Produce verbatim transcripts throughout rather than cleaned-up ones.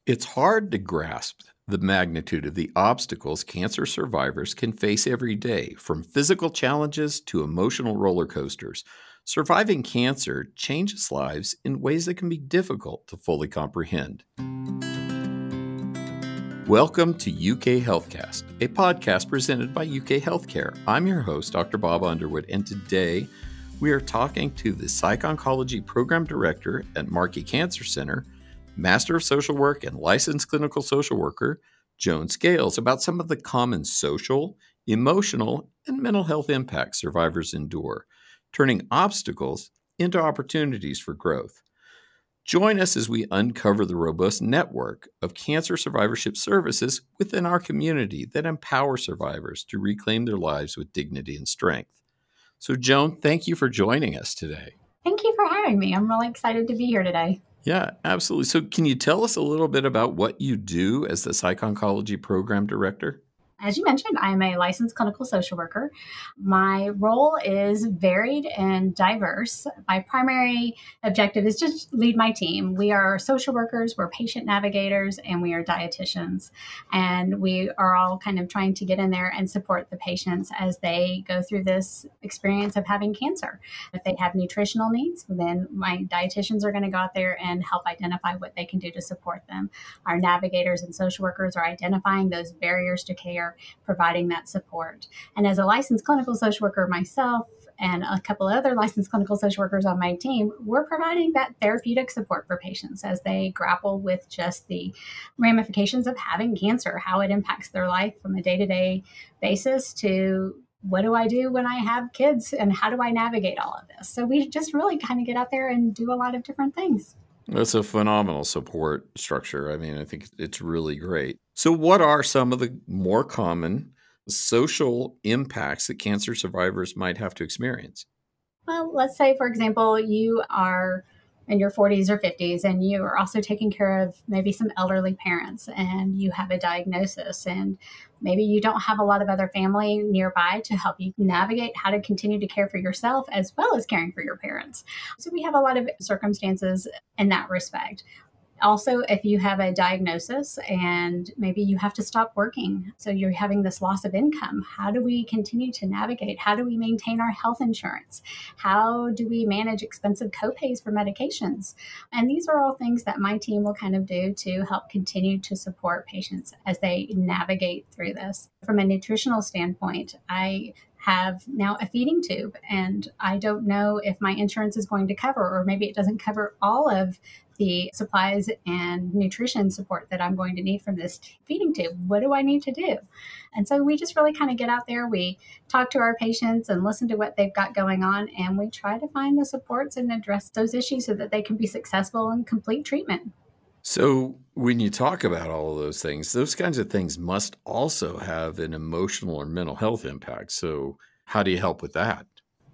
It's hard to grasp the magnitude of the obstacles cancer survivors can face every day, from physical challenges to emotional roller coasters. Surviving cancer changes lives in ways that can be difficult to fully comprehend. Welcome to U K Healthcast, a podcast presented by U K Healthcare. I'm your host, Doctor Bob Underwood, and today we are talking to the Psych Oncology Program Director at Markey Cancer Center, Master of Social Work and Licensed Clinical Social Worker, Joan Scales, about some of the common social, emotional, and mental health impacts survivors endure, turning obstacles into opportunities for growth. Join us as we uncover the robust network of cancer survivorship services within our community that empower survivors to reclaim their lives with dignity and strength. So, Joan, thank you for joining us today. Thank you for having me. I'm really excited to be here today. Yeah, absolutely. So can you tell us a little bit about what you do as the Psych Oncology Program Director? As you mentioned, I'm a licensed clinical social worker. My role is varied and diverse. My primary objective is just lead my team. We are social workers, we're patient navigators, and we are dietitians. And we are all kind of trying to get in there and support the patients as they go through this experience of having cancer. If they have nutritional needs, then my dietitians are going to go out there and help identify what they can do to support them. Our navigators and social workers are identifying those barriers to care, providing that support. And as a licensed clinical social worker myself and a couple of other licensed clinical social workers on my team, we're providing that therapeutic support for patients as they grapple with just the ramifications of having cancer, how it impacts their life from a day-to-day basis to what do I do when I have kids and how do I navigate all of this? So we just really kind of get out there and do a lot of different things. That's a phenomenal support structure. I mean, I think it's really great. So what are some of the more common social impacts that cancer survivors might have to experience? Well, let's say, for example, you are in your forties or fifties and you are also taking care of maybe some elderly parents and you have a diagnosis and maybe you don't have a lot of other family nearby to help you navigate how to continue to care for yourself as well as caring for your parents. So we have a lot of circumstances in that respect. Also, if you have a diagnosis and maybe you have to stop working, so you're having this loss of income, how do we continue to navigate? How do we maintain our health insurance? How do we manage expensive copays for medications? And these are all things that my team will kind of do to help continue to support patients as they navigate through this. From a nutritional standpoint, I have now a feeding tube, and I don't know if my insurance is going to cover, or maybe it doesn't cover all of the supplies and nutrition support that I'm going to need from this feeding tube. What do I need to do? And so we just really kind of get out there. We talk to our patients and listen to what they've got going on, and we try to find the supports and address those issues so that they can be successful in complete treatment. So when you talk about all of those things, those kinds of things must also have an emotional or mental health impact. So how do you help with that?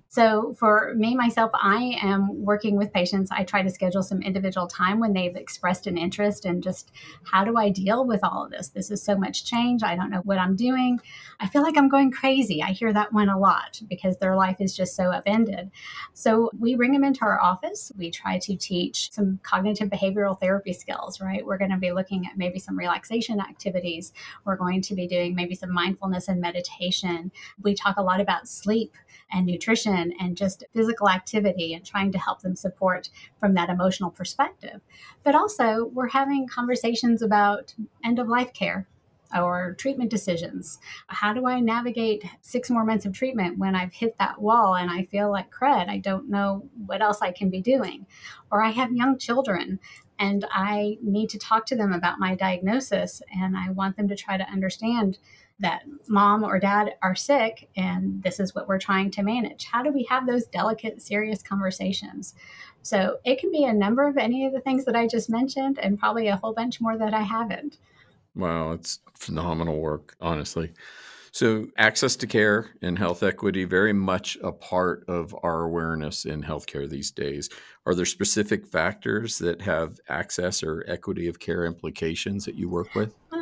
So for me, myself, I am working with patients. I try to schedule some individual time when they've expressed an interest in just how do I deal with all of this? This is so much change. I don't know what I'm doing. I feel like I'm going crazy. I hear that one a lot because their life is just so upended. So we bring them into our office. We try to teach some cognitive behavioral therapy skills, right? We're going to be looking at maybe some relaxation activities. We're going to be doing maybe some mindfulness and meditation. We talk a lot about sleep and nutrition and just physical activity and trying to help them support from that emotional perspective. But also we're having conversations about end-of-life care or treatment decisions. How do I navigate six more months of treatment when I've hit that wall and I feel like crud? I don't know what else I can be doing. Or I have young children and I need to talk to them about my diagnosis and I want them to try to understand that mom or dad are sick and this is what we're trying to manage. How do we have those delicate, serious conversations? So it can be a number of any of the things that I just mentioned and probably a whole bunch more that I haven't. Wow, it's phenomenal work, honestly. So access to care and health equity, very much a part of our awareness in healthcare these days. Are there specific factors that have access or equity of care implications that you work with? Well,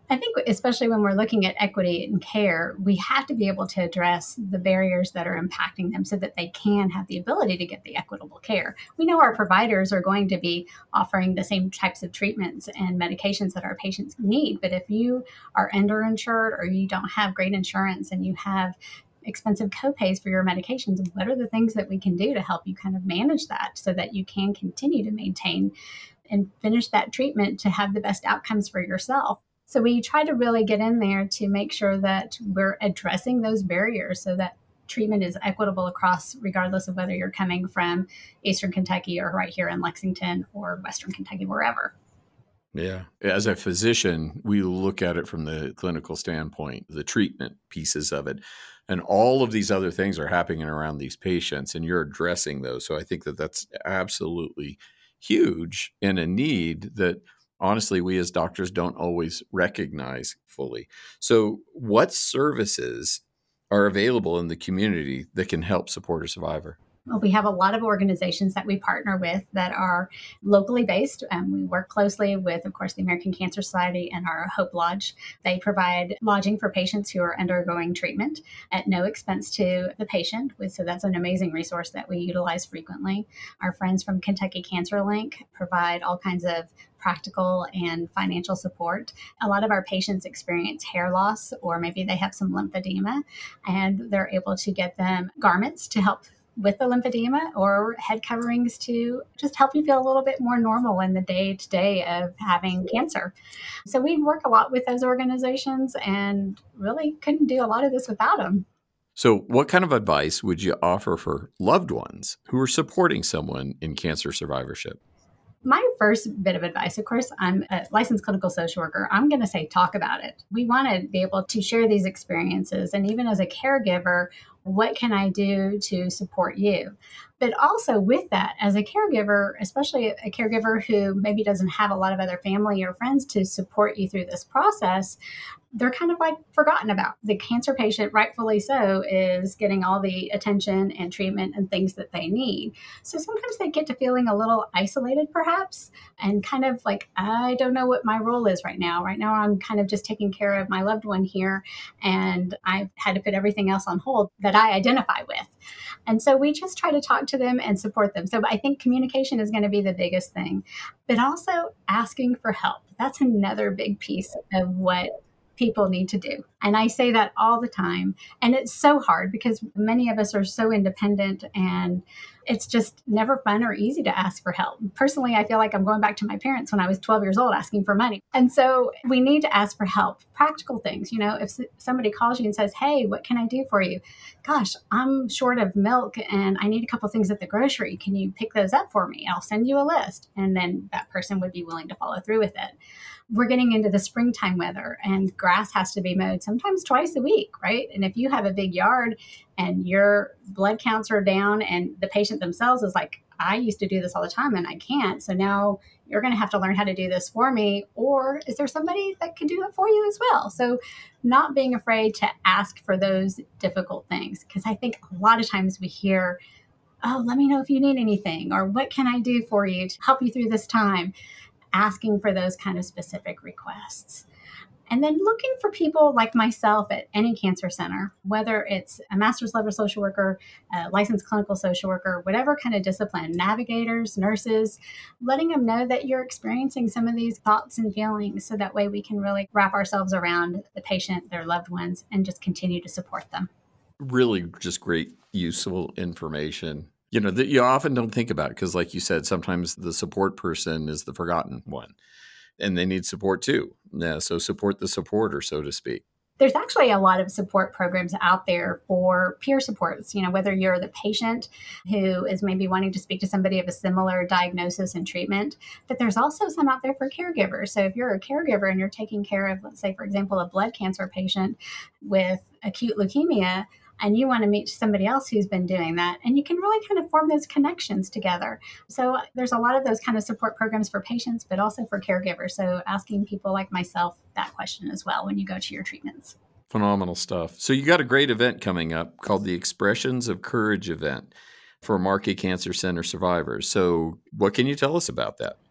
I think especially when we're looking at equity in care, we have to be able to address the barriers that are impacting them so that they can have the ability to get the equitable care. We know our providers are going to be offering the same types of treatments and medications that our patients need. But if you are underinsured or you don't have great insurance and you have expensive copays for your medications, what are the things that we can do to help you kind of manage that so that you can continue to maintain and finish that treatment to have the best outcomes for yourself? So we try to really get in there to make sure that we're addressing those barriers so that treatment is equitable across, regardless of whether you're coming from Eastern Kentucky or right here in Lexington or Western Kentucky, wherever. Yeah. As a physician, we look at it from the clinical standpoint, the treatment pieces of it. And all of these other things are happening around these patients, and you're addressing those. So I think that that's absolutely huge and a need that honestly, we as doctors don't always recognize fully. So what services are available in the community that can help support a survivor? Well, we have a lot of organizations that we partner with that are locally based. And we work closely with, of course, the American Cancer Society and our Hope Lodge. They provide lodging for patients who are undergoing treatment at no expense to the patient. So that's an amazing resource that we utilize frequently. Our friends from Kentucky Cancer Link provide all kinds of practical and financial support. A lot of our patients experience hair loss, or maybe they have some lymphedema, and they're able to get them garments to help with the lymphedema or head coverings to just help you feel a little bit more normal in the day to day of having cancer. So we work a lot with those organizations and really couldn't do a lot of this without them. So what kind of advice would you offer for loved ones who are supporting someone in cancer survivorship? My first bit of advice, of course, I'm a licensed clinical social worker. I'm going to say talk about it. We want to be able to share these experiences. And even as a caregiver, what can I do to support you? But also with that, as a caregiver, especially a caregiver who maybe doesn't have a lot of other family or friends to support you through this process, they're kind of like forgotten about. The cancer patient, rightfully so, is getting all the attention and treatment and things that they need. So sometimes they get to feeling a little isolated, perhaps, and kind of like, I don't know what my role is right now. Right now, I'm kind of just taking care of my loved one here, and I've had to put everything else on hold that I identify with. And so we just try to talk to them and support them. So I think communication is going to be the biggest thing, but also asking for help. That's another big piece of what people need to do. And I say that all the time. And it's so hard because many of us are so independent, and it's just never fun or easy to ask for help. Personally, I feel like I'm going back to my parents when I was twelve years old asking for money. And so we need to ask for help. Practical things, you know, if somebody calls you and says, hey, what can I do for you? Gosh, I'm short of milk and I need a couple things at the grocery. Can you pick those up for me? I'll send you a list. And then that person would be willing to follow through with it. We're getting into the springtime weather, and grass has to be mowed sometimes twice a week, right? And if you have a big yard and your blood counts are down and the patient themselves is like, I used to do this all the time and I can't. So now you're going to have to learn how to do this for me. Or is there somebody that can do it for you as well? So not being afraid to ask for those difficult things, because I think a lot of times we hear, oh, let me know if you need anything, or what can I do for you to help you through this time? Asking for those kind of specific requests. And then looking for people like myself at any cancer center, whether it's a master's level social worker, a licensed clinical social worker, whatever kind of discipline, navigators, nurses, letting them know that you're experiencing some of these thoughts and feelings, so that way we can really wrap ourselves around the patient, their loved ones, and just continue to support them. Really just great, useful information, you know, that you often don't think about, because like you said, sometimes the support person is the forgotten one, and they need support too. Yeah, so support the supporter, so to speak. There's actually a lot of support programs out there for peer supports, you know, whether you're the patient who is maybe wanting to speak to somebody of a similar diagnosis and treatment, but there's also some out there for caregivers. So if you're a caregiver and you're taking care of, let's say, for example, a blood cancer patient with acute leukemia, and you want to meet somebody else who's been doing that, and you can really kind of form those connections together. So there's a lot of those kind of support programs for patients, but also for caregivers. So asking people like myself that question as well when you go to your treatments. Phenomenal stuff. So you got a great event coming up called the Expressions of Courage event for Markey Cancer Center survivors. So what can you tell us about that?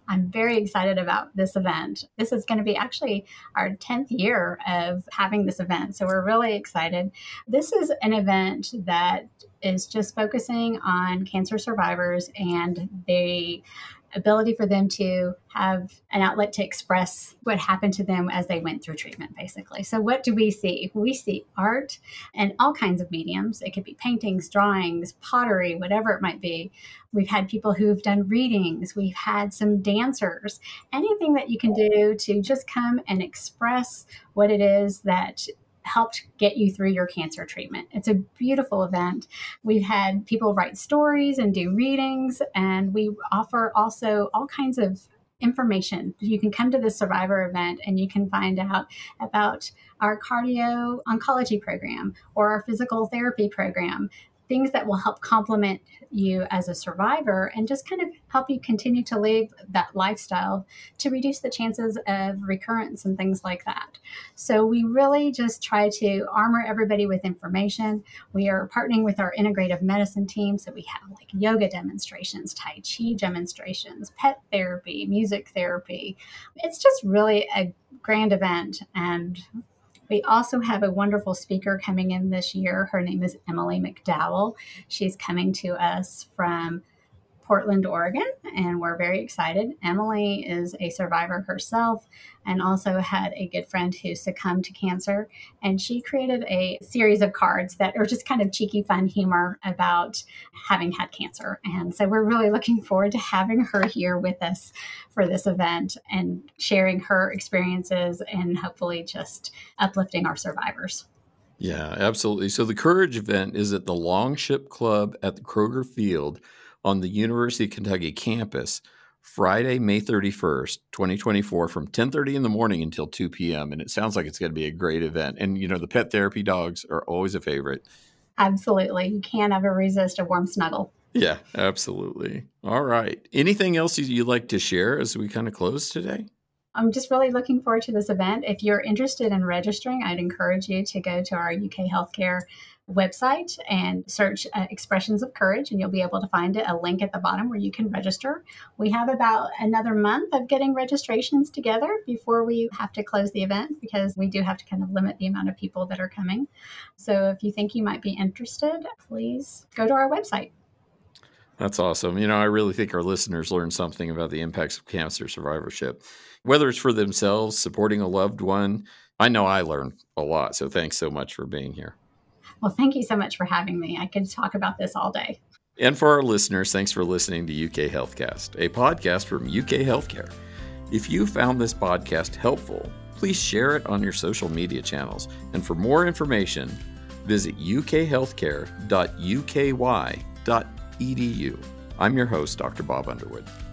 I'm very excited about this event. This is going to be actually our tenth year of having this event, so we're really excited. This is an event that is just focusing on cancer survivors and the ability for them to have an outlet to express what happened to them as they went through treatment, basically. So what do we see? We see art and all kinds of mediums. It could be paintings, drawings, pottery, whatever it might be. We've had people who've done readings. We've had some dancers. Anything that you can do to just come and express what it is that helped get you through your cancer treatment. It's a beautiful event. We've had people write stories and do readings, and we offer also all kinds of information. You can come to the survivor event and you can find out about our cardio oncology program or our physical therapy program, things that will help complement you as a survivor and just kind of help you continue to live that lifestyle to reduce the chances of recurrence and things like that. So we really just try to armor everybody with information. We are partnering with our integrative medicine team. So we have like yoga demonstrations, Tai Chi demonstrations, pet therapy, music therapy. It's just really a grand event. And we also have a wonderful speaker coming in this year. Her name is Emily McDowell. She's coming to us from Portland, Oregon, and we're very excited. Emily is a survivor herself and also had a good friend who succumbed to cancer. And she created a series of cards that are just kind of cheeky, fun humor about having had cancer. And so we're really looking forward to having her here with us for this event and sharing her experiences and hopefully just uplifting our survivors. Yeah, absolutely. So the Courage event is at the Longship Club at the Kroger Field on the University of Kentucky campus, Friday, May thirty-first, twenty twenty-four, from ten thirty in the morning until two p.m. And it sounds like it's going to be a great event. And, you know, the pet therapy dogs are always a favorite. Absolutely. You can't ever resist a warm snuggle. Yeah, absolutely. All right. Anything else you'd like to share as we kind of close today? I'm just really looking forward to this event. If you're interested in registering, I'd encourage you to go to our U K Healthcare website and search uh, Expressions of Courage, and you'll be able to find it, a link at the bottom where you can register. We have about another month of getting registrations together before we have to close the event because we do have to kind of limit the amount of people that are coming. So if you think you might be interested, please go to our website. That's awesome. You know, I really think our listeners learned something about the impacts of cancer survivorship, whether it's for themselves, supporting a loved one. I know I learned a lot. So thanks so much for being here. Well, thank you so much for having me. I could talk about this all day. And for our listeners, thanks for listening to U K Healthcast, a podcast from U K Healthcare. If you found this podcast helpful, please share it on your social media channels. And for more information, visit u k healthcare dot u k y dot e d u. I'm your host, Doctor Bob Underwood.